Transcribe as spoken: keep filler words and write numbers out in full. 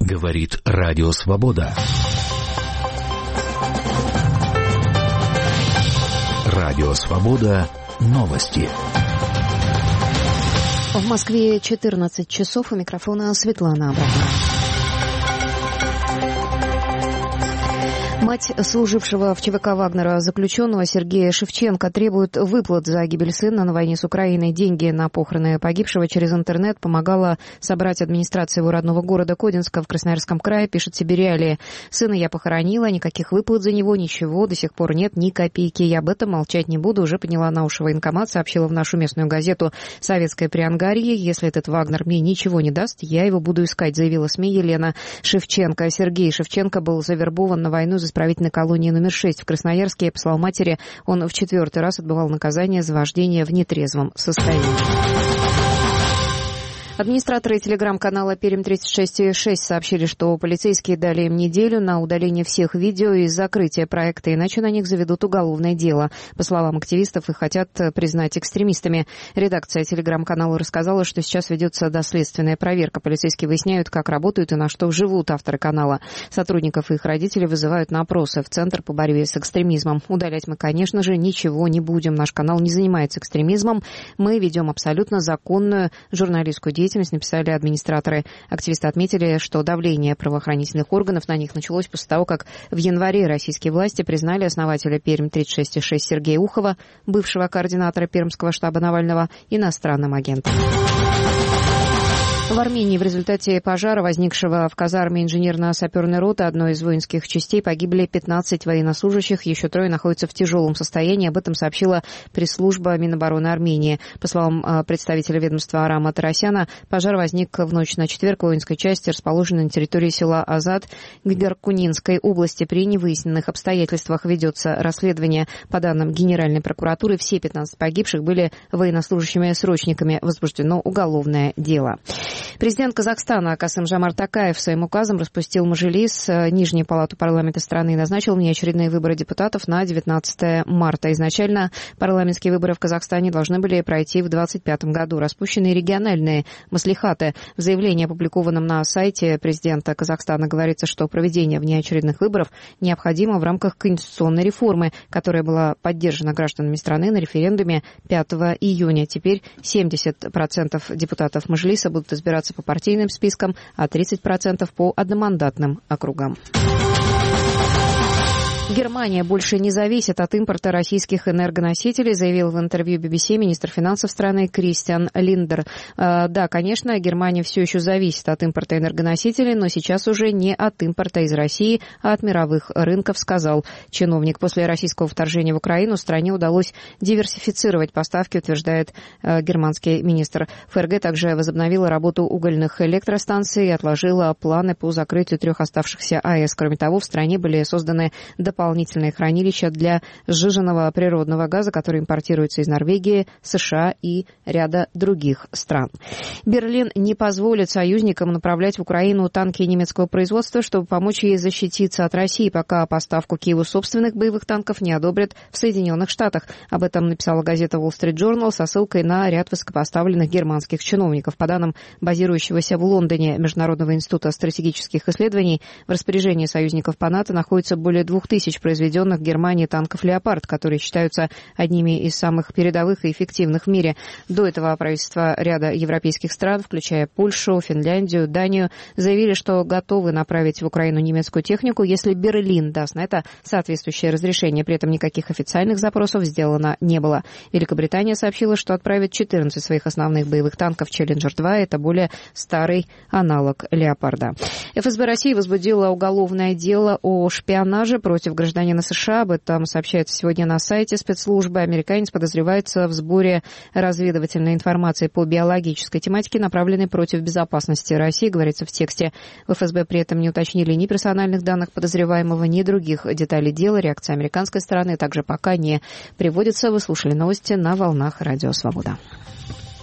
Говорит Радио Свобода. Радио Свобода. Новости. В Москве четырнадцать часов. У микрофона Светлана Абрамова. Мать служившего в ЧВК Вагнера заключенного Сергея Шевченко требует выплат за гибель сына на войне с Украиной. Деньги на похороны погибшего через интернет помогала собрать администрация его родного города Кодинска в Красноярском крае, пишет Сибириалия. Сына я похоронила, никаких выплат за него, ничего, до сих пор нет ни копейки. Я об этом молчать не буду, уже подняла на уши военкомат, сообщила в нашу местную газету «Советское Приангарье». Если этот Вагнер мне ничего не даст, я его буду искать, заявила СМИ Елена Шевченко. Сергей Шевченко был завербован на войну за исправительной колонии номер шесть в Красноярске. По словам матери, он в четвертый раз отбывал наказание за вождение в нетрезвом состоянии. Администраторы телеграм-канала Пермь тридцать шесть и шесть сообщили, что полицейские дали им неделю на удаление всех видео и закрытие проекта, иначе на них заведут уголовное дело. По словам активистов, их хотят признать экстремистами. Редакция телеграм-канала рассказала, что сейчас ведется доследственная проверка. Полицейские выясняют, как работают и на что живут авторы канала. Сотрудников и их родителей вызывают на опросы в Центр по борьбе с экстремизмом. Удалять мы, конечно же, ничего не будем. Наш канал не занимается экстремизмом. Мы ведем абсолютно законную журналистскую деятельность. деятельность, написали администраторы. Активисты отметили, что давление правоохранительных органов на них началось после того, как в январе российские власти признали основателя Пермь тридцать шесть и шесть Сергея Ухова, бывшего координатора пермского штаба Навального, иностранным агентом. В Армении в результате пожара, возникшего в казарме инженерно-саперной роты одной из воинских частей, погибли пятнадцать военнослужащих, еще трое находятся в тяжелом состоянии. Об этом сообщила пресс-служба Минобороны Армении. По словам представителя ведомства Арама Тарасяна, пожар возник в ночь на четверг в воинской части, расположенной на территории села Азат Гаркунинской области. При невыясненных обстоятельствах ведется расследование. По данным Генеральной прокуратуры, все пятнадцать погибших были военнослужащими-срочниками. Возбуждено уголовное дело. Президент Казахстана Касым-Жомарт Токаев своим указом распустил Мажилис, Нижнюю палату парламента страны, и назначил внеочередные выборы депутатов на девятнадцатое марта. Изначально парламентские выборы в Казахстане должны были пройти в двадцать пятом году. Распущены региональные маслихаты. В заявлении, опубликованном на сайте президента Казахстана, говорится, что проведение внеочередных выборов необходимо в рамках конституционной реформы, которая была поддержана гражданами страны на референдуме пятого июня. Теперь семьдесят процентов депутатов Мажилиса будут избираться по партийным спискам, а тридцать процентов по одномандатным округам. Германия больше не зависит от импорта российских энергоносителей, заявил в интервью би би си министр финансов страны Кристиан Линдер. Э, да, конечно, Германия все еще зависит от импорта энергоносителей, но сейчас уже не от импорта из России, а от мировых рынков, сказал чиновник. После российского вторжения в Украину стране удалось диверсифицировать поставки, утверждает э, германский министр. ФРГ также возобновила работу угольных электростанций и отложила планы по закрытию трех оставшихся АЭС. Кроме того, в стране были созданы дополнительные дополнительные хранилища для сжиженного природного газа, который импортируется из Норвегии, США и ряда других стран. Берлин не позволит союзникам направлять в Украину танки немецкого производства, чтобы помочь ей защититься от России, пока поставку Киеву собственных боевых танков не одобрят в Соединенных Штатах. Об этом написала газета Wall Street Journal со ссылкой на ряд высокопоставленных германских чиновников. По данным базирующегося в Лондоне Международного института стратегических исследований, в распоряжении союзников по НАТО находится более двух тысяч произведенных в Германии танков «Леопард», которые считаются одними из самых передовых и эффективных в мире. До этого правительства ряда европейских стран, включая Польшу, Финляндию, Данию, заявили, что готовы направить в Украину немецкую технику, если Берлин даст на это соответствующее разрешение. При этом никаких официальных запросов сделано не было. Великобритания сообщила, что отправит четырнадцать своих основных боевых танков «Челленджер два». Это более старый аналог «Леопарда». эф эс бэ России возбудила уголовное дело о шпионаже против гражданина США. Об этом сообщается сегодня на сайте спецслужбы. Американец подозревается в сборе разведывательной информации по биологической тематике, направленной против безопасности России, говорится в тексте. В эф эс бэ при этом не уточнили ни персональных данных подозреваемого, ни других деталей дела. Реакция американской стороны также пока не приводится. Вы слушали новости на волнах Радио Свобода.